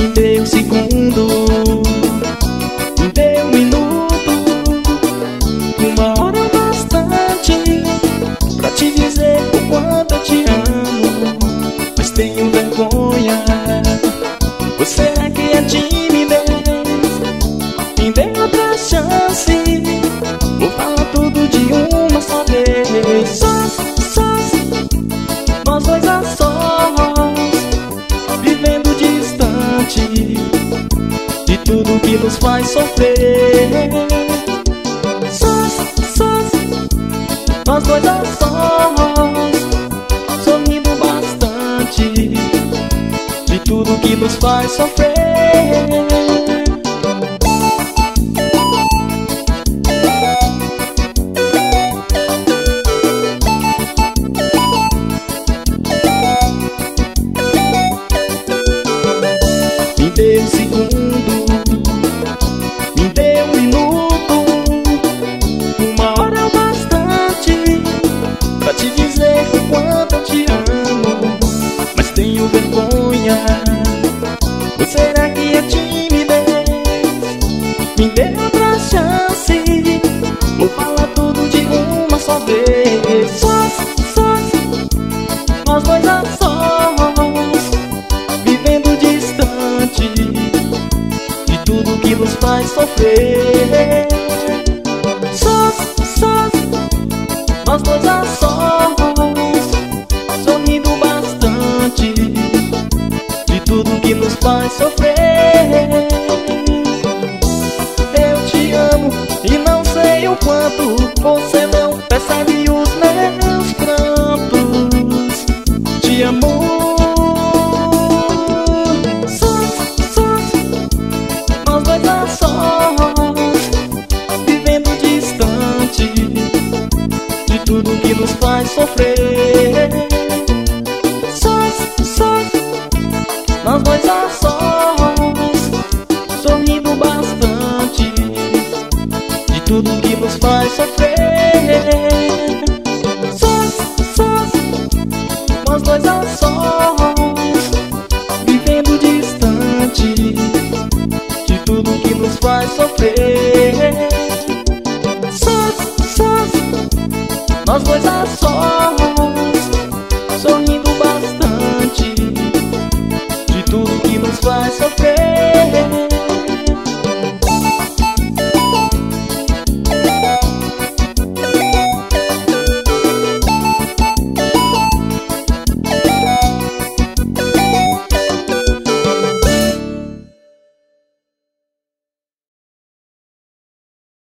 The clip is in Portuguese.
Me dê um segundo, me dê um minuto, uma hora é bastante pra te dizer o quanto eu te amo, mas tenho vergonha. Você é que é timidez? Me dê outra chance, vou falar tudo de uma só vez. Sós, nós dois a sós, vivendo distante de tudo que nos faz sofrer. Sós, nós dois a sós, sorrindo bastante de tudo que nos faz sofrer. Me dê um segundo, me dê um minuto, uma hora é o bastante pra te dizer o quanto eu te amo, mas tenho vergonha. Você será que é timidez? Me dê outra chance, vou falar tudo de uma só vez. Sós, nós dois a sós, vivendo distante de tudo que nos faz sofrer. Sós, nós dois a sós, sorrindo bastante de tudo que nos faz sofrer. Eu te amo e não sei o quanto você não percebe os meus prantos. Te amo. Nós dois a sós, vivendo distante de tudo que nos faz sofrer. Sós, nós dois a sós, sorrindo bastante de tudo que nos faz sofrer. Sós, nós dois a sós, vivendo distante de tudo que nos faz sofrer. Sós, nós dois a sós, sorrindo bastante de tudo que nos faz sofrer.